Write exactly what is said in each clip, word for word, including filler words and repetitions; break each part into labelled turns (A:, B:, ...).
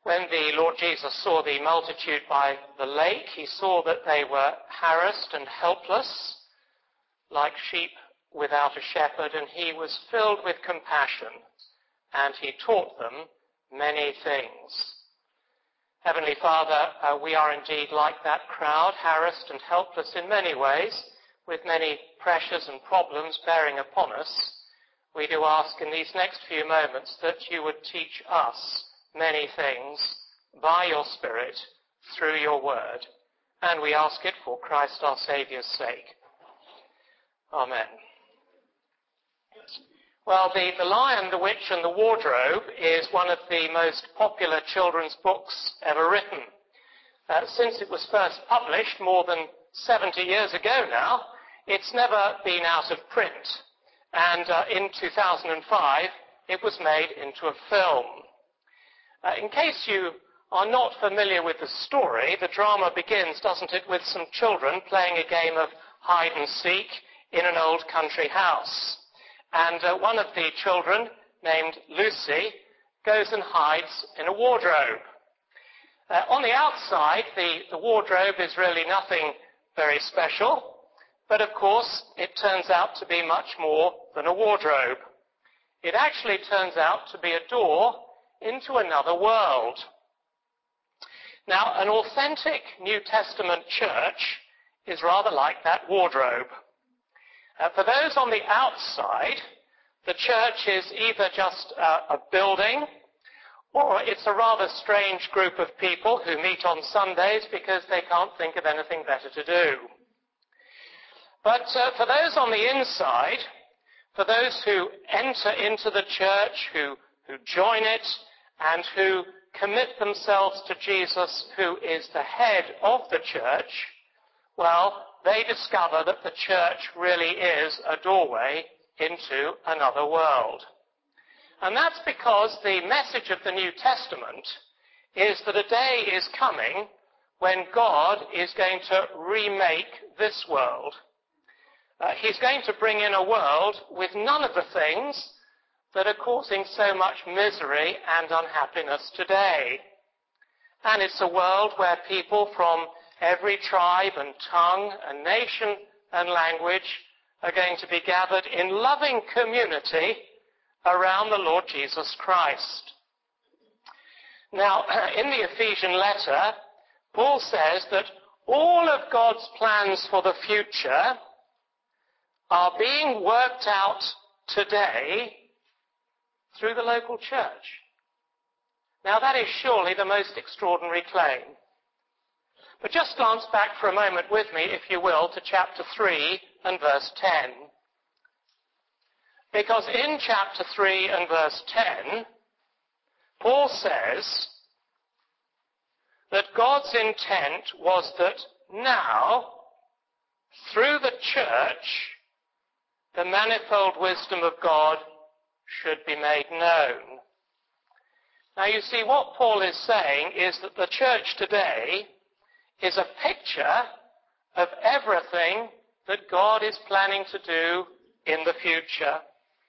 A: When the Lord Jesus saw the multitude by the lake, he saw that they were harassed and helpless, like sheep without a shepherd, and he was filled with compassion, and he taught them many things. Heavenly Father, uh, we are indeed like that crowd, harassed and helpless in many ways, with many pressures and problems bearing upon us. We do ask in these next few moments that you would teach us many things by your Spirit through your word. And we ask it for Christ our Saviour's sake. Amen. Well, the, the Lion, the Witch and the Wardrobe is one of the most popular children's books ever written. Uh, since it was first published more than seventy years ago now, it's never been out of print. And uh, in two thousand five, it was made into a film. Uh, in case you are not familiar with the story, the drama begins, doesn't it, with some children playing a game of hide and seek in an old country house. And uh, one of the children, named Lucy, goes and hides in a wardrobe. Uh, on the outside, the, the wardrobe is really nothing very special, but of course it turns out to be much more than a wardrobe. It actually turns out to be a door into another world. Now, an authentic New Testament church is rather like that wardrobe. Uh, for those on the outside, the church is either just uh, a building, or it's a rather strange group of people who meet on Sundays because they can't think of anything better to do. But uh, for those on the inside, for those who enter into the church, who, who join it, and who commit themselves to Jesus, who is the head of the church, well, they discover that the church really is a doorway into another world. And that's because the message of the New Testament is that a day is coming when God is going to remake this world. Uh, he's going to bring in a world with none of the things that are causing so much misery and unhappiness today. And it's a world where people from every tribe and tongue and nation and language are going to be gathered in loving community around the Lord Jesus Christ. Now, in the Ephesian letter, Paul says that all of God's plans for the future are being worked out today through the local church. Now, that is surely the most extraordinary claim. But just glance back for a moment with me, if you will, to chapter three and verse ten. Because in chapter three and verse ten, Paul says that God's intent was that now, through the church, the manifold wisdom of God should be made known. Now you see, what Paul is saying is that the church today is a picture of everything that God is planning to do in the future.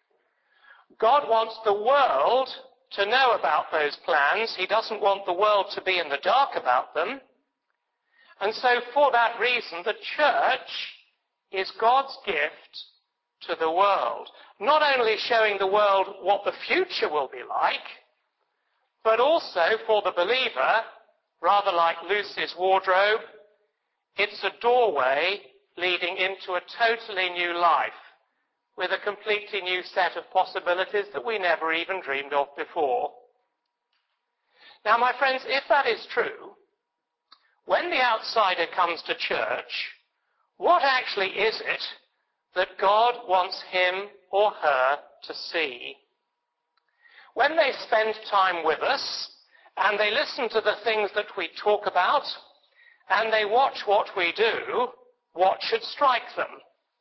A: God wants the world to know about those plans. He doesn't want the world to be in the dark about them. And so for that reason, the church is God's gift to the world. Not only showing the world what the future will be like, but also for the believer, rather like Lucy's wardrobe, it's a doorway leading into a totally new life with a completely new set of possibilities that we never even dreamed of before. Now, my friends, if that is true, when the outsider comes to church, what actually is it that God wants him or her to see? When they spend time with us, and they listen to the things that we talk about, and they watch what we do, what should strike them?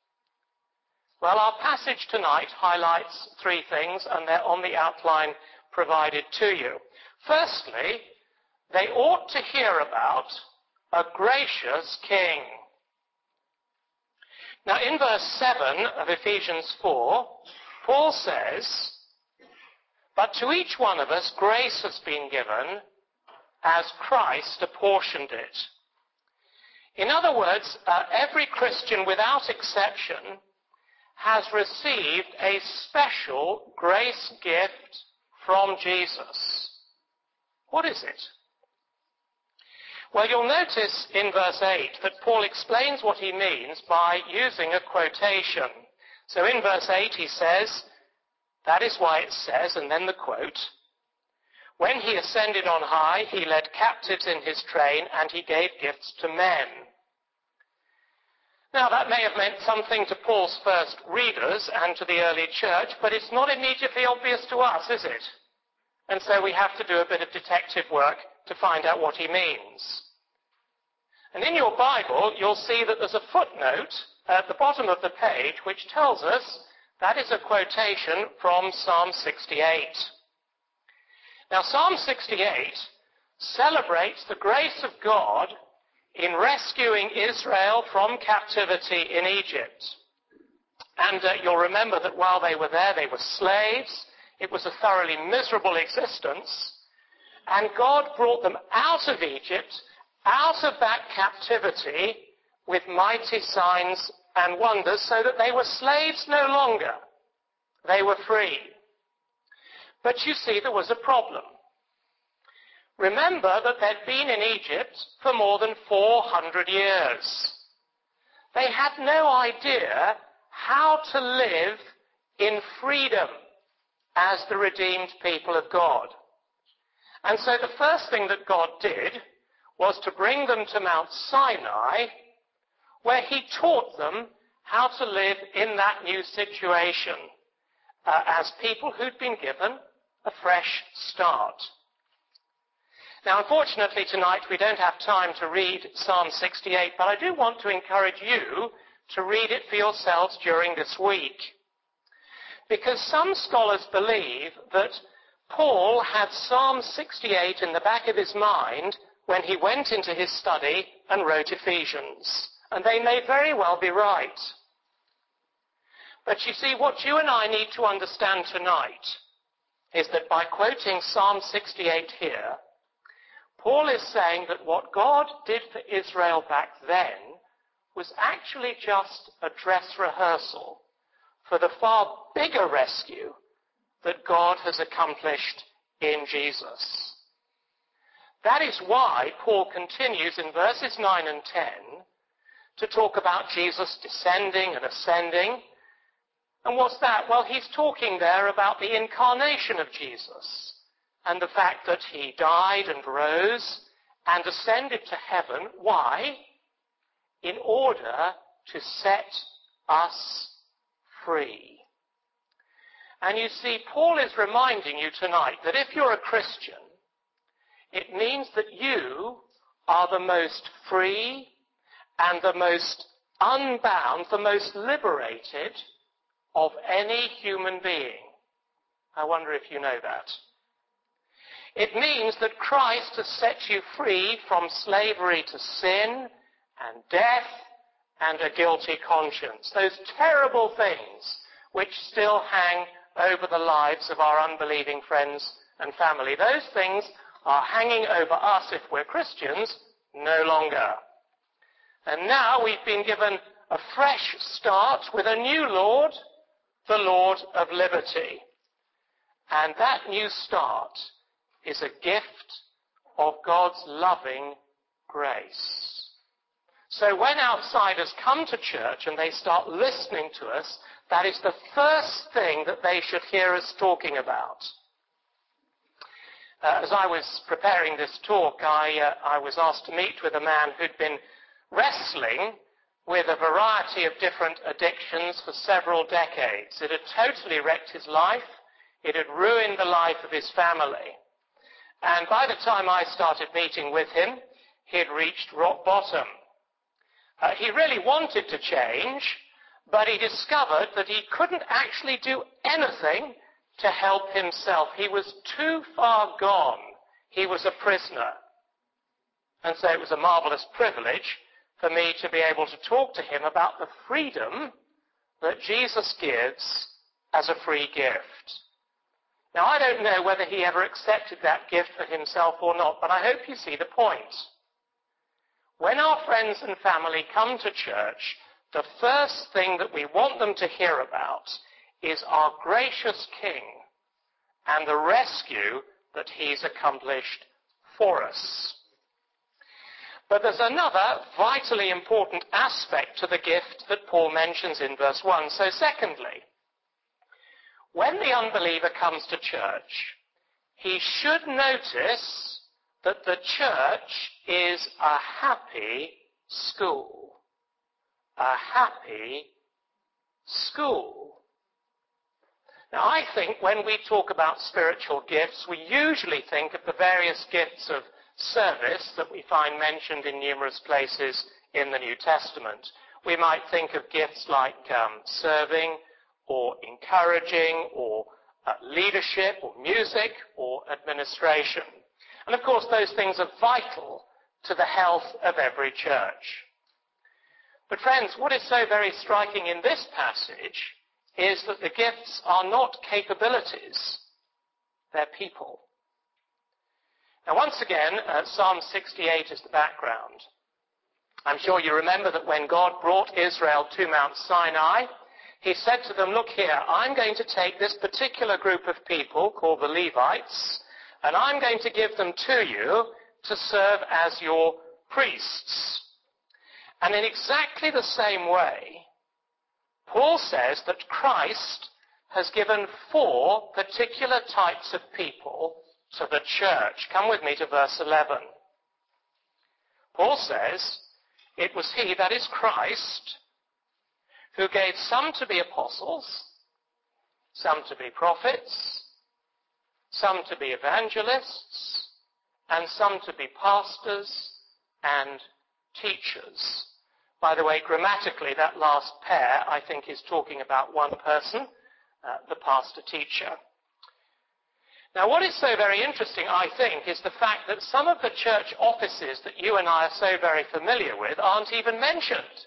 A: Well, our passage tonight highlights three things, and they're on the outline provided to you. Firstly, they ought to hear about a gracious king. Now, in verse seven of Ephesians four, Paul says, "But to each one of us grace has been given as Christ apportioned it. In other words, uh, every Christian without exception has received a special grace gift from Jesus. What is it? Well, you'll notice in verse eight that Paul explains what he means by using a quotation. So in verse eight he says, that is why it says, and then the quote, when he ascended on high, he led captives in his train, and he gave gifts to men. Now, that may have meant something to Paul's first readers and to the early church, but it's not immediately obvious to us, is it? And so we have to do a bit of detective work to find out what he means. And in your Bible, you'll see that there's a footnote at the bottom of the page which tells us that is a quotation from Psalm sixty-eight. Now, Psalm sixty-eight celebrates the grace of God in rescuing Israel from captivity in Egypt. And uh, you'll remember that while they were there, they were slaves. It was a thoroughly miserable existence. And God brought them out of Egypt, out of that captivity, with mighty signs and wonders, so that they were slaves no longer. They were free. But you see, there was a problem. Remember that they'd been in Egypt for more than four hundred years. They had no idea how to live in freedom as the redeemed people of God. And so the first thing that God did was to bring them to Mount Sinai, where he taught them how to live in that new situation uh, as people who'd been given a fresh start. Now, unfortunately, tonight we don't have time to read Psalm sixty-eight, but I do want to encourage you to read it for yourselves during this week. Because some scholars believe that Paul had Psalm sixty-eight in the back of his mind when he went into his study and wrote Ephesians. And they may very well be right. But you see, what you and I need to understand tonight is that by quoting Psalm sixty-eight here, Paul is saying that what God did for Israel back then was actually just a dress rehearsal for the far bigger rescue that God has accomplished in Jesus. That is why Paul continues in verses nine and ten to talk about Jesus descending and ascending. And what's that? Well, he's talking there about the incarnation of Jesus and the fact that he died and rose and ascended to heaven. Why? In order to set us free. And you see, Paul is reminding you tonight that if you're a Christian, it means that you are the most free and the most unbound, the most liberated of any human being. I wonder if you know that. It means that Christ has set you free from slavery to sin and death and a guilty conscience. Those terrible things which still hang over the lives of our unbelieving friends and family. Those things are hanging over us, if we're Christians, no longer. And now we've been given a fresh start with a new Lord, the Lord of liberty. And that new start is a gift of God's loving grace. So when outsiders come to church and they start listening to us, that is the first thing that they should hear us talking about. Uh, as I was preparing this talk, I, uh, I was asked to meet with a man who'd been wrestling with a variety of different addictions for several decades. It had totally wrecked his life. It had ruined the life of his family. And by the time I started meeting with him, he had reached rock bottom. Uh, he really wanted to change, but he discovered that he couldn't actually do anything to help himself. He was too far gone. He was a prisoner. And so it was a marvelous privilege for me to be able to talk to him about the freedom that Jesus gives as a free gift. Now, I don't know whether he ever accepted that gift for himself or not, but I hope you see the point. When our friends and family come to church, the first thing that we want them to hear about is our gracious King and the rescue that he's accomplished for us. But there's another vitally important aspect to the gift that Paul mentions in verse one. So secondly, when the unbeliever comes to church, he should notice that the church is a happy school. A happy school. Now, I think when we talk about spiritual gifts, we usually think of the various gifts of service that we find mentioned in numerous places in the New Testament. We might think of gifts like um, serving or encouraging or uh, leadership or music or administration. And of course, those things are vital to the health of every church. But friends, what is so very striking in this passage is that the gifts are not capabilities, they're people. Now once again, uh, Psalm sixty-eight is the background. I'm sure you remember that when God brought Israel to Mount Sinai, he said to them, look here, I'm going to take this particular group of people called the Levites, and I'm going to give them to you to serve as your priests. And in exactly the same way, Paul says that Christ has given four particular types of people to the church. Come with me to verse eleven. Paul says, it was he, that is Christ, who gave some to be apostles, some to be prophets, some to be evangelists, and some to be pastors and teachers. By the way, grammatically, that last pair, I think, is talking about one person, uh, the pastor-teacher. Now, what is so very interesting, I think, is the fact that some of the church offices that you and I are so very familiar with aren't even mentioned.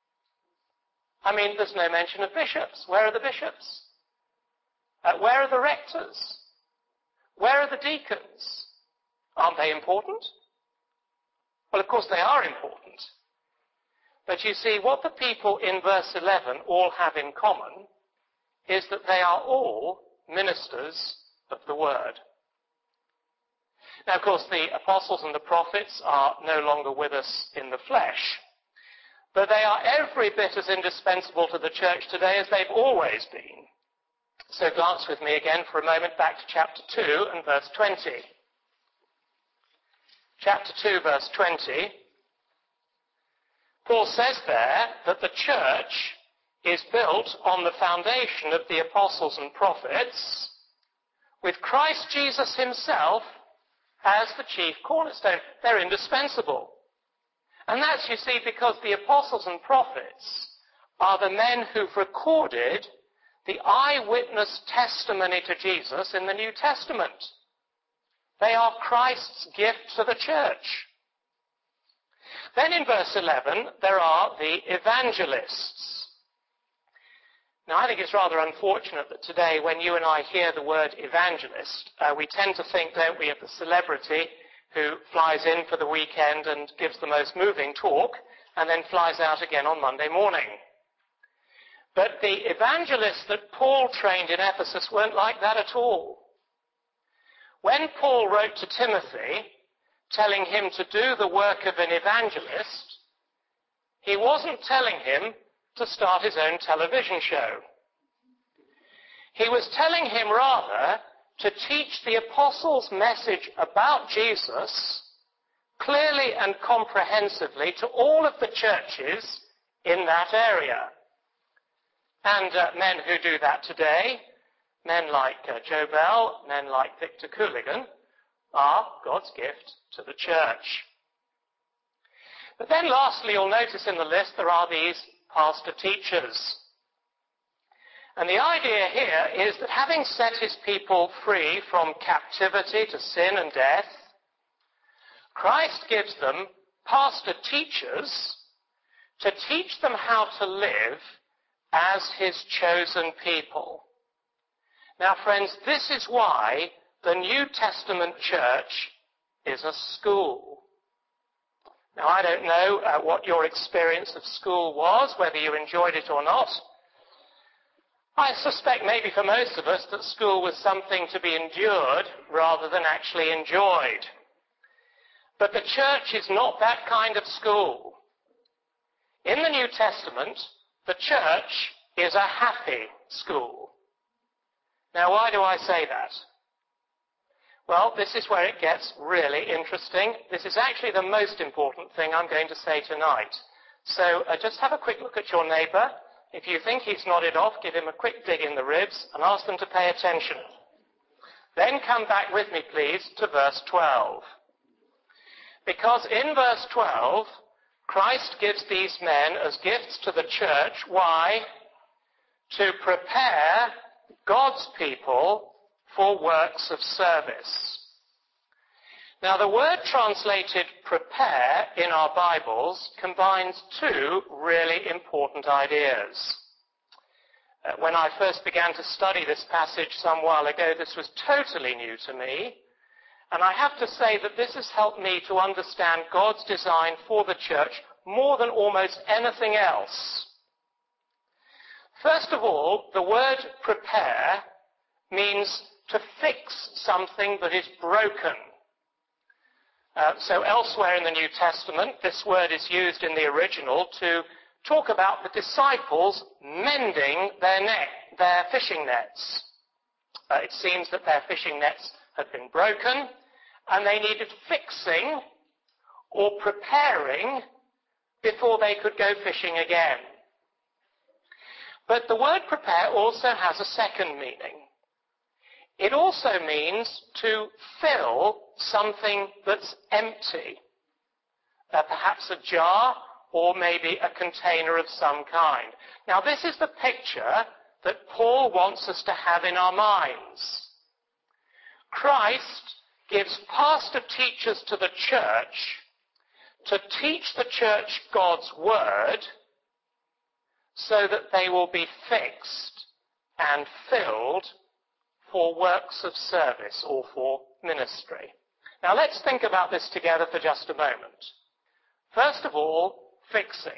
A: I mean, there's no mention of bishops. Where are the bishops? Uh, where are the rectors? Where are the deacons? Aren't they important? Well, of course they are important. But you see, what the people in verse eleven all have in common is that they are all ministers of the word. Now, of course, the apostles and the prophets are no longer with us in the flesh, but they are every bit as indispensable to the church today as they've always been. So glance with me again for a moment back to chapter two and verse twenty. Chapter two, verse twenty. Paul says there that the church is built on the foundation of the apostles and prophets, with Christ Jesus himself as the chief cornerstone. They're indispensable. And that's, you see, because the apostles and prophets are the men who've recorded the eyewitness testimony to Jesus in the New Testament. They are Christ's gift to the church. Then in verse eleven, there are the evangelists. Now, I think it's rather unfortunate that today, when you and I hear the word evangelist, uh, we tend to think, don't we, of the celebrity who flies in for the weekend and gives the most moving talk and then flies out again on Monday morning. But the evangelists that Paul trained in Ephesus weren't like that at all. When Paul wrote to Timothy, telling him to do the work of an evangelist, he wasn't telling him to start his own television show. He was telling him rather to teach the apostles' message about Jesus clearly and comprehensively to all of the churches in that area. And uh, men who do that today, men like uh, Joe Bell, men like Victor Cooligan, are God's gift to the church. But then lastly, you'll notice in the list there are these pastor teachers. And the idea here is that having set his people free from captivity to sin and death, Christ gives them pastor teachers to teach them how to live as his chosen people. Now, friends, this is why the New Testament church is a school. Now, I don't know uh, what your experience of school was, whether you enjoyed it or not. I suspect maybe for most of us that school was something to be endured rather than actually enjoyed. But the church is not that kind of school. In the New Testament, the church is a happy school. Now, why do I say that? Well, this is where it gets really interesting. This is actually the most important thing I'm going to say tonight. So uh, just have a quick look at your neighbour. If you think he's nodded off, give him a quick dig in the ribs and ask them to pay attention. Then come back with me, please, to verse twelve. Because in verse twelve, Christ gives these men as gifts to the church. Why? To prepare God's people for works of service. Now, the word translated prepare in our Bibles combines two really important ideas. Uh, when I first began to study this passage some while ago, this was totally new to me. And I have to say that this has helped me to understand God's design for the church more than almost anything else. First of all, the word prepare means to fix something that is broken. Uh, so elsewhere in the New Testament, this word is used in the original to talk about the disciples mending their net, their fishing nets. Uh, it seems that their fishing nets had been broken, and they needed fixing or preparing before they could go fishing again. But the word prepare also has a second meaning. It also means to fill something that's empty, uh, perhaps a jar or maybe a container of some kind. Now, this is the picture that Paul wants us to have in our minds. Christ gives pastor teachers to the church to teach the church God's word so that they will be fixed and filled for works of service or for ministry. Now let's think about this together for just a moment. First of all, fixing.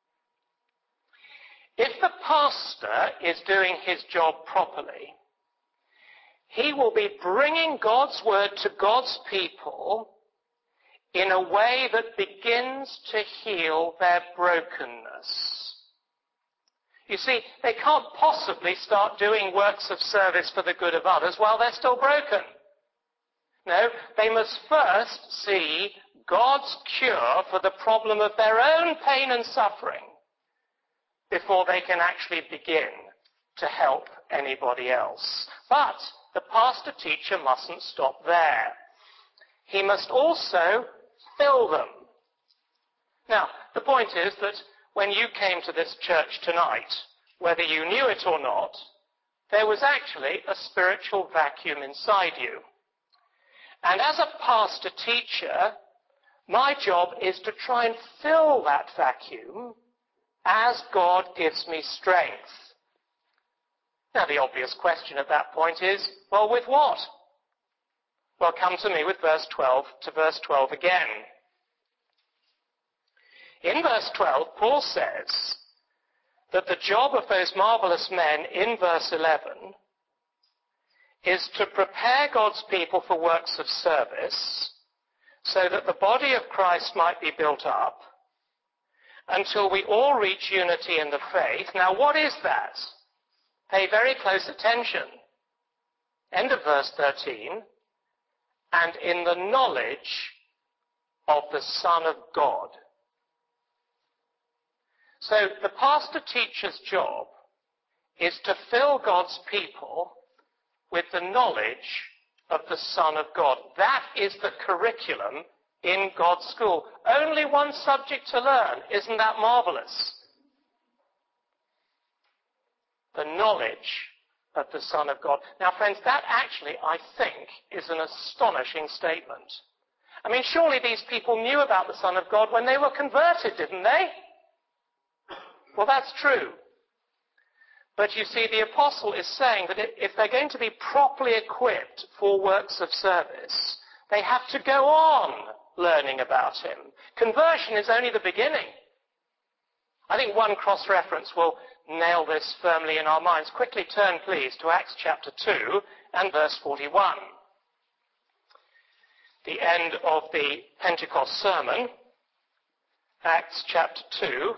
A: If the pastor is doing his job properly, he will be bringing God's word to God's people in a way that begins to heal their brokenness. You see, they can't possibly start doing works of service for the good of others while they're still broken. No, they must first see God's cure for the problem of their own pain and suffering before they can actually begin to help anybody else. But the pastor teacher mustn't stop there. He must also fill them. Now, the point is that when you came to this church tonight, whether you knew it or not, there was actually a spiritual vacuum inside you. And as a pastor teacher, my job is to try and fill that vacuum as God gives me strength. Now, the obvious question at that point is, well, with what? Well, come to me with verse twelve to verse twelve again. In verse twelve, Paul says that the job of those marvelous men in verse eleven is to prepare God's people for works of service so that the body of Christ might be built up until we all reach unity in the faith. Now, what is that? Pay very close attention. End of verse thirteen. And in the knowledge of the Son of God. So the pastor teacher's job is to fill God's people with the knowledge of the Son of God. That is the curriculum in God's school. Only one subject to learn. Isn't that marvelous? The knowledge of the Son of God. Now, friends, that actually, I think, is an astonishing statement. I mean, surely these people knew about the Son of God when they were converted, didn't they? Well, that's true. But you see, the apostle is saying that if they're going to be properly equipped for works of service, they have to go on learning about him. Conversion is only the beginning. I think one cross-reference will nail this firmly in our minds. Quickly turn, please, to Acts chapter two and verse forty-one. The end of the Pentecost sermon, Acts chapter two,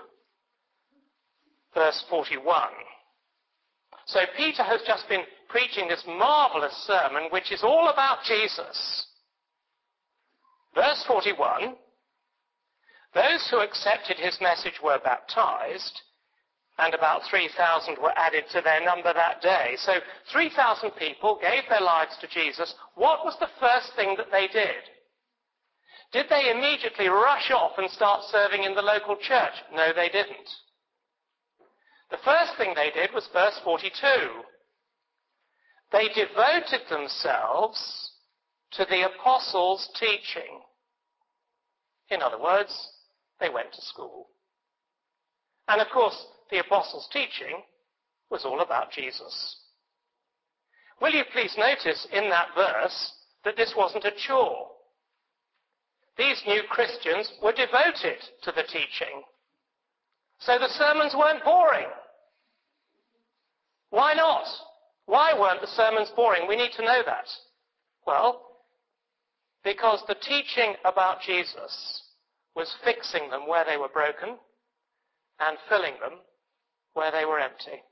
A: verse forty-one. So Peter has just been preaching this marvelous sermon, which is all about Jesus. Verse forty-one, those who accepted his message were baptized, and about three thousand were added to their number that day. So three thousand people gave their lives to Jesus. What was the first thing that they did? Did they immediately rush off and start serving in the local church? No, they didn't. The first thing they did was verse forty-two. They devoted themselves to the apostles' teaching. In other words, they went to school. And of course, the apostles' teaching was all about Jesus. Will you please notice in that verse that this wasn't a chore? These new Christians were devoted to the teaching. So the sermons weren't boring. Why not? Why weren't the sermons boring? We need to know that. Well, because the teaching about Jesus was fixing them where they were broken and filling them where they were empty.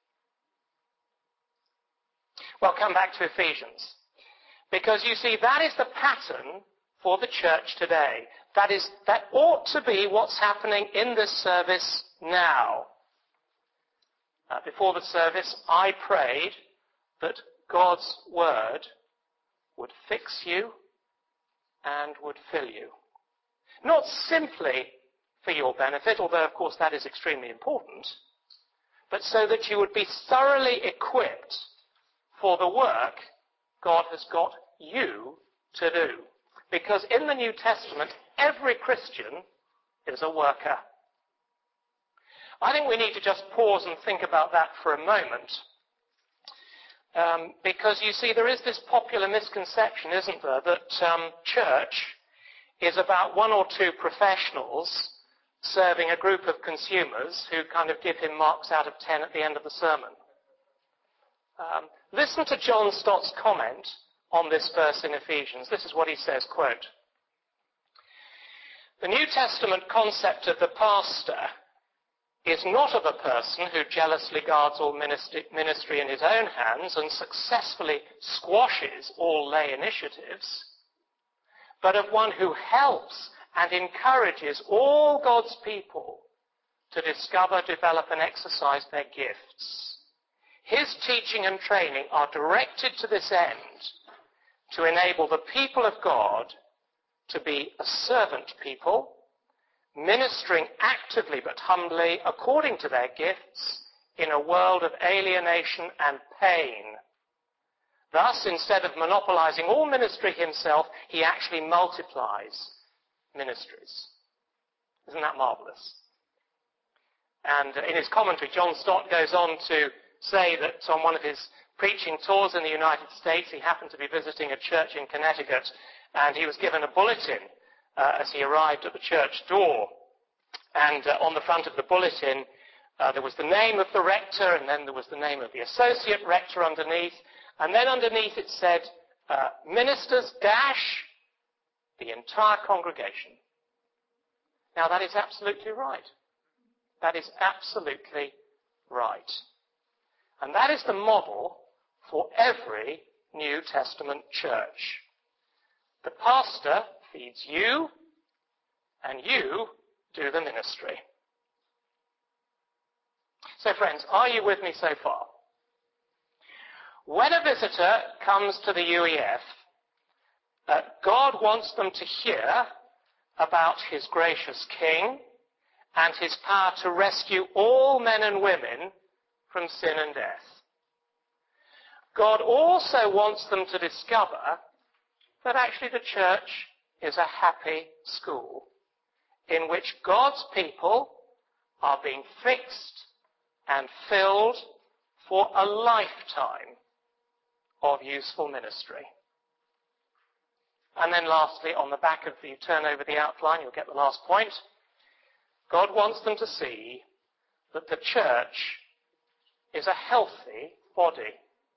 A: Well, come back to Ephesians. Because you see, that is the pattern for the church today. That is, that ought to be what's happening in this service now. Uh, before the service, I prayed that God's word would fix you and would fill you. Not simply for your benefit, although of course that is extremely important, but so that you would be thoroughly equipped for the work God has got you to do. Because in the New Testament, every Christian is a worker. I think we need to just pause and think about that for a moment. Um, because you see, there is this popular misconception, isn't there, that um, church is about one or two professionals serving a group of consumers who kind of give him marks out of ten at the end of the sermon. Um, listen to John Stott's comment on this verse in Ephesians. This is what he says, quote, "The New Testament concept of the pastor is not of a person who jealously guards all ministry in his own hands and successfully squashes all lay initiatives, but of one who helps and encourages all God's people to discover, develop, and exercise their gifts. His teaching and training are directed to this end, to enable the people of God to be a servant people, ministering actively but humbly according to their gifts in a world of alienation and pain. Thus, instead of monopolizing all ministry himself, he actually multiplies ministries." Isn't that marvelous? And in his commentary, John Stott goes on to say that on one of his preaching tours in the United States, he happened to be visiting a church in Connecticut, and he was given a bulletin uh, as he arrived at the church door. And uh, on the front of the bulletin, uh, there was the name of the rector, and then there was the name of the associate rector underneath. And then underneath it said, uh, ministers dash the entire congregation. Now that is absolutely right. That is absolutely right. And that is the model for every New Testament church. The pastor feeds you, and you do the ministry. So friends, are you with me so far? When a visitor comes to the U E F, uh, God wants them to hear about his gracious King and his power to rescue all men and women from sin and death. God also wants them to discover that actually the church is a happy school in which God's people are being fixed and filled for a lifetime of useful ministry. And then lastly, on the back of the, you turn over the outline, you'll get the last point. God wants them to see that the church is a healthy body.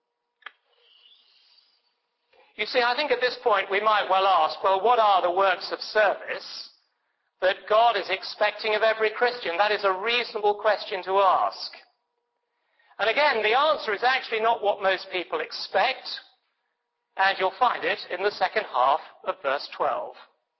A: You see, I think at this point we might well ask, well, what are the works of service that God is expecting of every Christian? That is a reasonable question to ask. And again, the answer is actually not what most people expect, and you'll find it in the second half of verse twelve.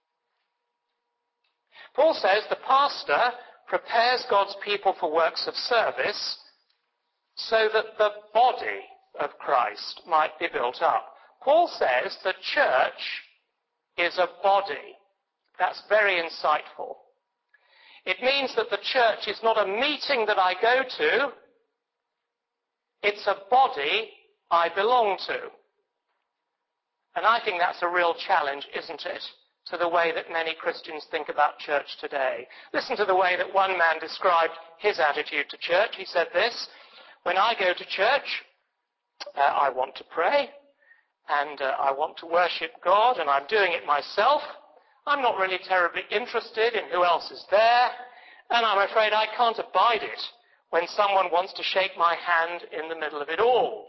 A: Paul says the pastor prepares God's people for works of service so that the body of Christ might be built up. Paul says the church is a body. That's very insightful. It means that the church is not a meeting that I go to. It's a body I belong to. And I think that's a real challenge, isn't it, to the way that many Christians think about church today. Listen to the way that one man described his attitude to church. He said this: when I go to church, uh, I want to pray, and uh, I want to worship God, and I'm doing it myself. I'm not really terribly interested in who else is there, and I'm afraid I can't abide it when someone wants to shake my hand in the middle of it all.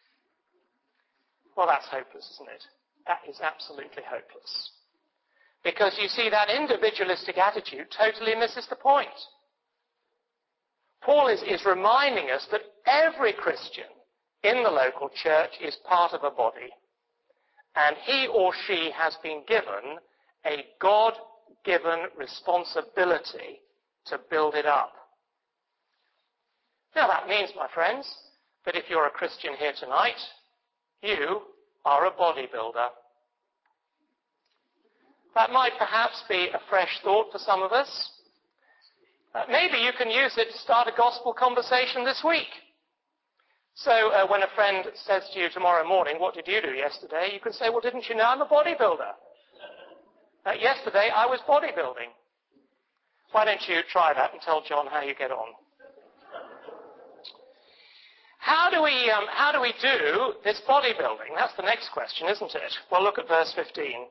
A: Well, that's hopeless, isn't it? That is absolutely hopeless. Because you see, that individualistic attitude totally misses the point. Paul is, is reminding us that every Christian in the local church is part of a body, and he or she has been given a God-given responsibility to build it up. Now that means, my friends, that if you're a Christian here tonight, you are a bodybuilder. That might perhaps be a fresh thought for some of us. Uh, maybe you can use it to start a gospel conversation this week. So uh, when a friend says to you tomorrow morning, what did you do yesterday? You can say, well, didn't you know I'm a bodybuilder? Uh, yesterday I was bodybuilding. Why don't you try that and tell John how you get on? How do we, um, how do we do this bodybuilding? That's the next question, isn't it? Well, look at verse fifteen.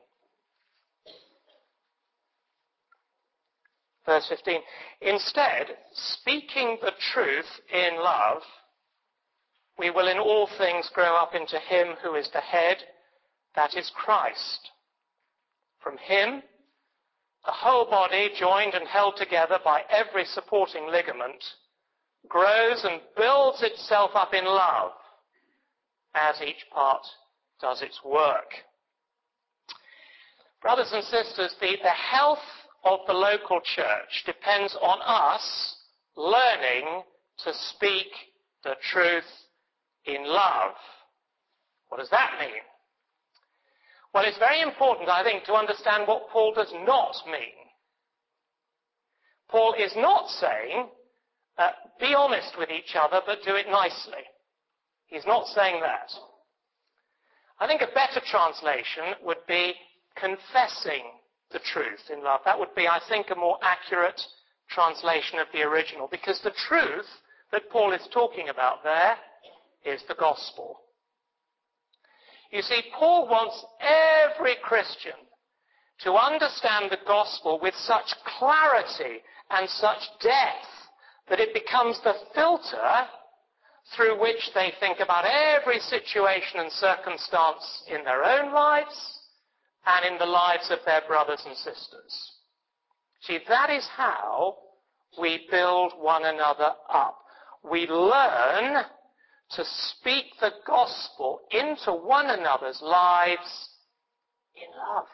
A: Verse fifteen. Instead, speaking the truth in love, we will in all things grow up into him who is the head, that is Christ. From him, the whole body, joined and held together by every supporting ligament, grows and builds itself up in love as each part does its work. Brothers and sisters, the, the health of the local church depends on us learning to speak the truth in love. What does that mean? Well, it's very important, I think, to understand what Paul does not mean. Paul is not saying, uh, be honest with each other, but do it nicely. He's not saying that. I think a better translation would be confessing the truth in love. That would be, I think, a more accurate translation of the original, because the truth that Paul is talking about there is the gospel. You see, Paul wants every Christian to understand the gospel with such clarity and such depth that it becomes the filter through which they think about every situation and circumstance in their own lives and in the lives of their brothers and sisters. See, that is how we build one another up. We learn to speak the gospel into one another's lives in love.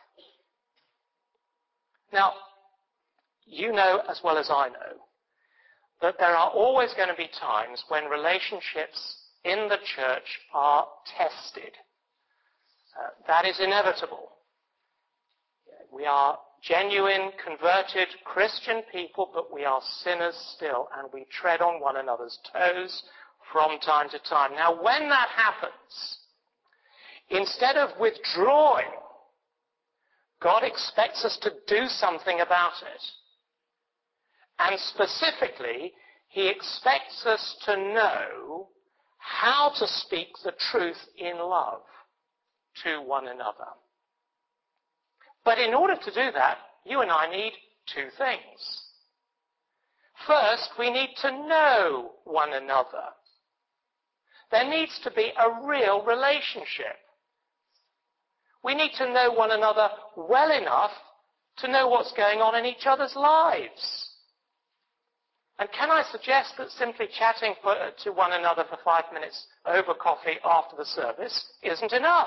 A: Now, you know as well as I know that there are always going to be times when relationships in the church are tested. Uh, that is inevitable. We are genuine, converted Christian people, but we are sinners still, and we tread on one another's toes from time to time. Now, when that happens, instead of withdrawing, God expects us to do something about it. And specifically, he expects us to know how to speak the truth in love to one another. But in order to do that, you and I need two things. First, we need to know one another. There needs to be a real relationship. We need to know one another well enough to know what's going on in each other's lives. And can I suggest that simply chatting for, to one another for five minutes over coffee after the service isn't enough?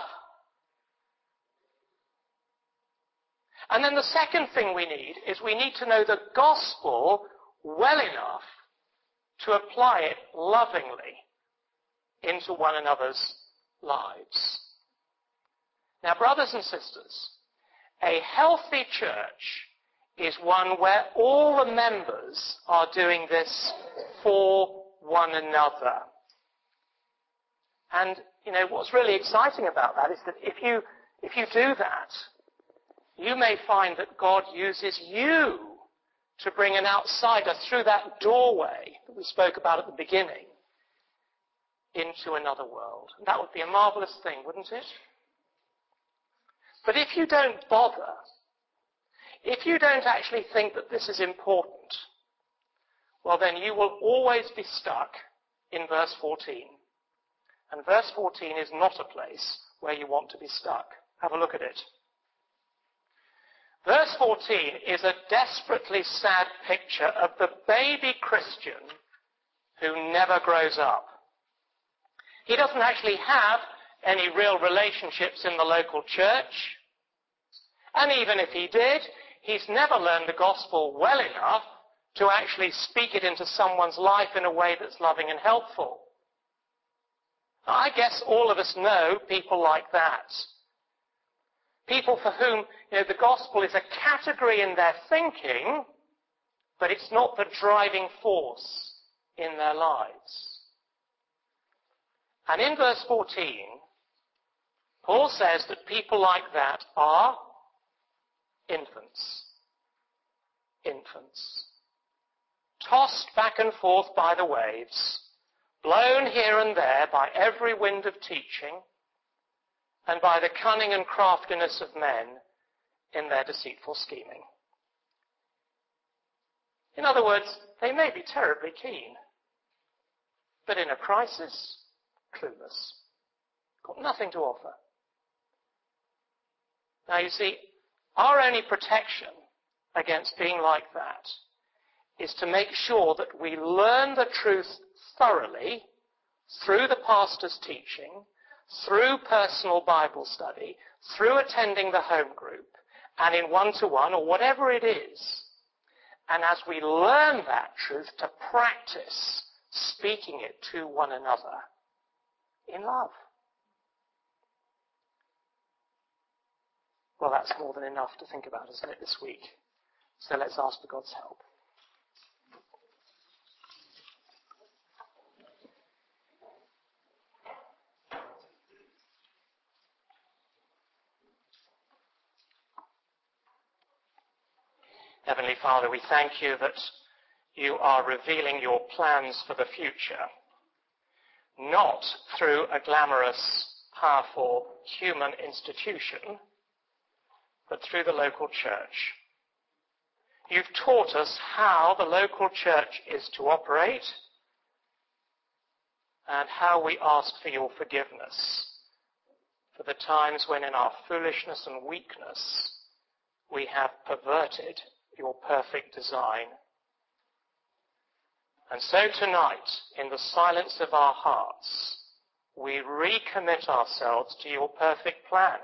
A: And then the second thing we need is we need to know the gospel well enough to apply it lovingly into one another's lives. Now, brothers and sisters, a healthy church is one where all the members are doing this for one another. And, you know, what's really exciting about that is that if you, if you do that, you may find that God uses you to bring an outsider through that doorway that we spoke about at the beginning into another world. And that would be a marvelous thing, wouldn't it? But if you don't bother, if you don't actually think that this is important, well then you will always be stuck in verse fourteen. And verse fourteen is not a place where you want to be stuck. Have a look at it. Verse fourteen is a desperately sad picture of the baby Christian who never grows up. He doesn't actually have any real relationships in the local church. And even if he did, he's never learned the gospel well enough to actually speak it into someone's life in a way that's loving and helpful. I guess all of us know people like that. People for whom, you know, the gospel is a category in their thinking, but it's not the driving force in their lives. And in verse fourteen, Paul says that people like that are infants. Infants. Tossed back and forth by the waves, blown here and there by every wind of teaching, and by the cunning and craftiness of men in their deceitful scheming. In other words, they may be terribly keen, but in a crisis, clueless. Got nothing to offer. Now you see, our only protection against being like that is to make sure that we learn the truth thoroughly through the pastor's teaching, through personal Bible study, through attending the home group, and in one-to-one or whatever it is. And as we learn that truth, to practice speaking it to one another in love. Well, that's more than enough to think about, isn't it, this week? So let's ask for God's help. Heavenly Father, we thank you that you are revealing your plans for the future, not through a glamorous, powerful human institution, but through the local church. You've taught us how the local church is to operate and how we ask for your forgiveness for the times when in our foolishness and weakness we have perverted your perfect design. And so tonight, in the silence of our hearts, we recommit ourselves to your perfect plan.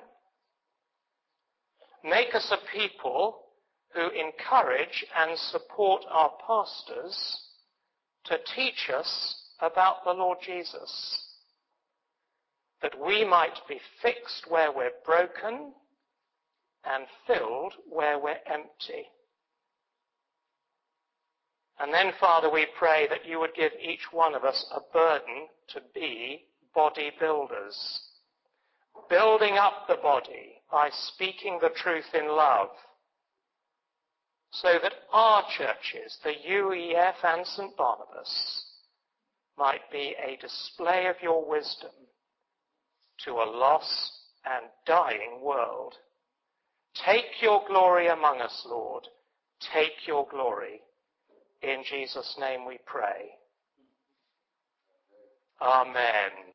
A: Make us a people who encourage and support our pastors to teach us about the Lord Jesus, that we might be fixed where we're broken and filled where we're empty. And then, Father, we pray that you would give each one of us a burden to be body builders, building up the body by speaking the truth in love, so that our churches, the U E F and Saint Barnabas, might be a display of your wisdom to a lost and dying world. Take your glory among us, Lord. Take your glory. In Jesus' name we pray. Amen.